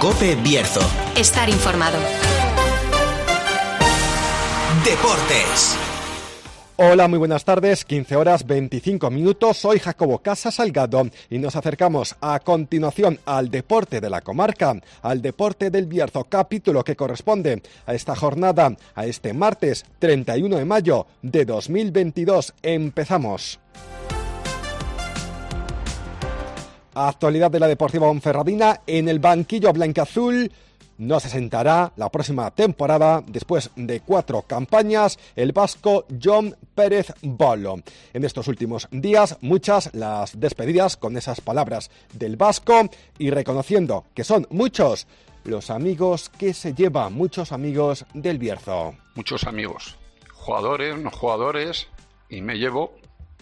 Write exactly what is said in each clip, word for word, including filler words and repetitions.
COPE Bierzo. Estar informado. Deportes. Hola, muy buenas tardes, quince horas veinticinco minutos, soy Jacobo Casa Salgado y nos acercamos a continuación al deporte de la comarca, al deporte del Bierzo, capítulo que corresponde a esta jornada, a este martes treinta y uno de mayo de dos mil veintidós. Empezamos. Actualidad de la Deportiva Ponferradina. En el banquillo blanquiazul no se sentará la próxima temporada, después de cuatro campañas, el vasco Jon Pérez Bolo. En estos últimos días, muchas las despedidas con esas palabras del vasco y reconociendo que son muchos los amigos que se lleva, muchos amigos del Bierzo. Muchos amigos, jugadores, no jugadores, y me llevo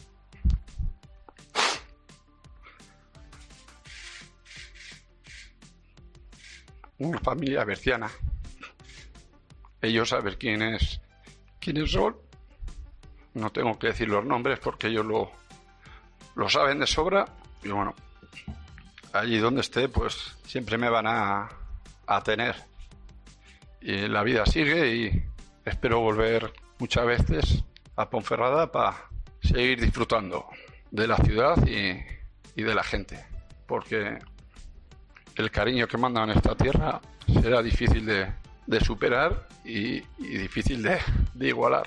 una familia berciana. Ellos saben quiénes, quiénes son. No tengo que decir los nombres porque ellos lo, lo saben de sobra. Y bueno, allí donde esté, pues siempre me van a, a tener. Y la vida sigue y espero volver muchas veces a Ponferrada para seguir disfrutando de la ciudad y, y de la gente. Porque el cariño que mandan en esta tierra será difícil de, de superar y, y difícil de, de igualar.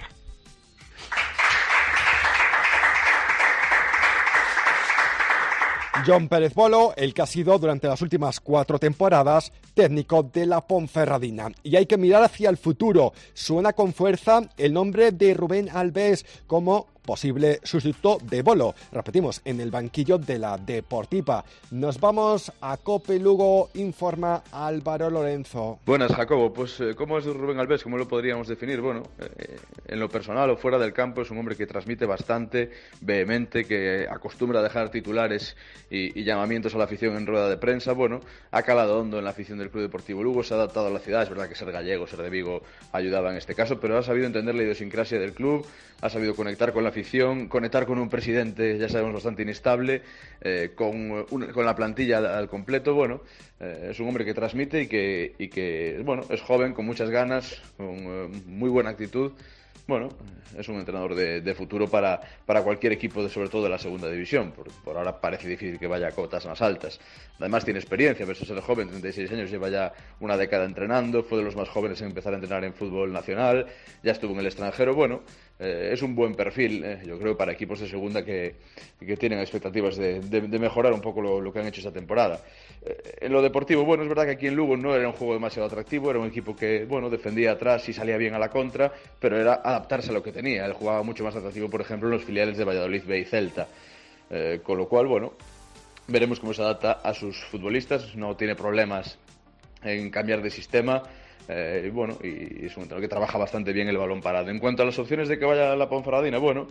Jon Pérez Bolo, el que ha sido durante las últimas cuatro temporadas técnico de la Ponferradina. Y hay que mirar hacia el futuro. Suena con fuerza el nombre de Rubén Albés como posible sustituto de Bolo. Repetimos, en el banquillo de la Deportiva. Nos vamos a Cope Lugo, informa Álvaro Lorenzo. Buenas, Jacobo. Pues, ¿cómo es Rubén Albés? ¿Cómo lo podríamos definir? Bueno, eh, en lo personal o fuera del campo es un hombre que transmite bastante, vehemente, que acostumbra a dejar titulares y, y llamamientos a la afición en rueda de prensa. Bueno, ha calado hondo en la afición del Club Deportivo Lugo, se ha adaptado a la ciudad. Es verdad que ser gallego, ser de Vigo ayudaba en este caso, pero ha sabido entender la idiosincrasia del club, ha sabido conectar con la afición, conectar con un presidente, ya sabemos, bastante inestable, eh, con, un, con la plantilla al, al completo. Bueno, eh, es un hombre que transmite y que, y que bueno, es joven, con muchas ganas, con eh, muy buena actitud. Bueno, es un entrenador de, de futuro para, para cualquier equipo, de, sobre todo de la segunda división. Por, por ahora parece difícil que vaya a cotas más altas. Además tiene experiencia, versus ser joven, treinta y seis años, lleva ya una década entrenando, fue de los más jóvenes en empezar a entrenar en fútbol nacional, ya estuvo en el extranjero. Bueno, eh, es un buen perfil, eh, yo creo, para equipos de segunda que, que tienen expectativas de, de, de mejorar un poco lo, lo que han hecho esta temporada. Eh, en lo deportivo, bueno, es verdad que aquí en Lugo no era un juego demasiado atractivo, era un equipo que, bueno, defendía atrás y salía bien a la contra, pero era adaptarse a lo que tenía. Él jugaba mucho más atractivo, por ejemplo, en los filiales de Valladolid B y Celta, eh, con lo cual, bueno, veremos cómo se adapta a sus futbolistas. No tiene problemas en cambiar de sistema, eh, y bueno, y es un entrenador que trabaja bastante bien el balón parado. En cuanto a las opciones de que vaya a la Ponferradina, bueno,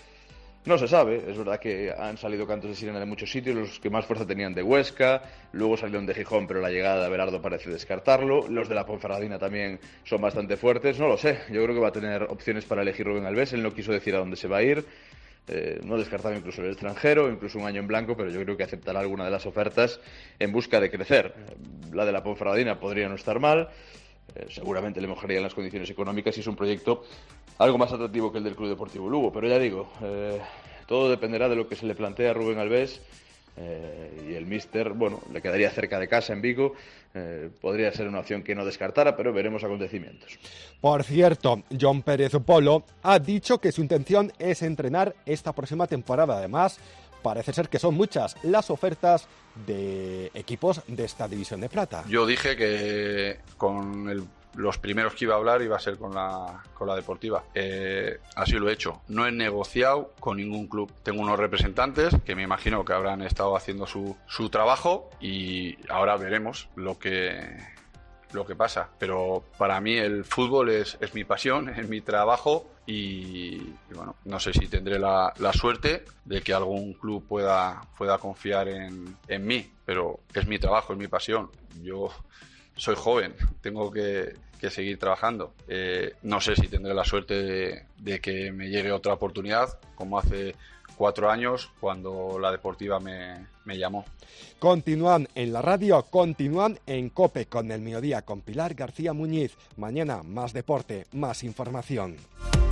no se sabe. Es verdad que han salido cantos de sirena de muchos sitios. Los que más fuerza tenían de Huesca, luego salieron de Gijón, pero la llegada de Abelardo parece descartarlo. Los de la Ponferradina también son bastante fuertes. No lo sé, yo creo que va a tener opciones para elegir Rubén Albés. Él no quiso decir a dónde se va a ir, eh, no descartaba incluso el extranjero, incluso un año en blanco, pero yo creo que aceptará alguna de las ofertas en busca de crecer. La de la Ponferradina podría no estar mal, eh, seguramente le mejorarían las condiciones económicas y es un proyecto algo más atractivo que el del Club Deportivo Lugo, pero ya digo, eh, todo dependerá de lo que se le plantea a Rubén Albés, eh, y el míster, bueno, le quedaría cerca de casa en Vigo, eh, podría ser una opción que no descartara, pero veremos acontecimientos. Por cierto, Jon Pérez Bolo ha dicho que su intención es entrenar esta próxima temporada. Además, parece ser que son muchas las ofertas de equipos de esta división de plata. Yo dije que con el los primeros que iba a hablar iba a ser con la, con la Deportiva. Eh, así lo he hecho. No he negociado con ningún club. Tengo unos representantes que me imagino que habrán estado haciendo su, su trabajo y ahora veremos lo que, lo que pasa. Pero para mí el fútbol es, es mi pasión, es mi trabajo y, y bueno, no sé si tendré la, la suerte de que algún club pueda, pueda confiar en, en mí, pero es mi trabajo, es mi pasión. Yo soy joven, tengo que, que seguir trabajando. Eh, no sé si tendré la suerte de, de que me llegue otra oportunidad, como hace cuatro años cuando la Deportiva me, me llamó. Continúan en la radio, continúan en COPE con el Mediodía con Pilar García Muñiz. Mañana más deporte, más información.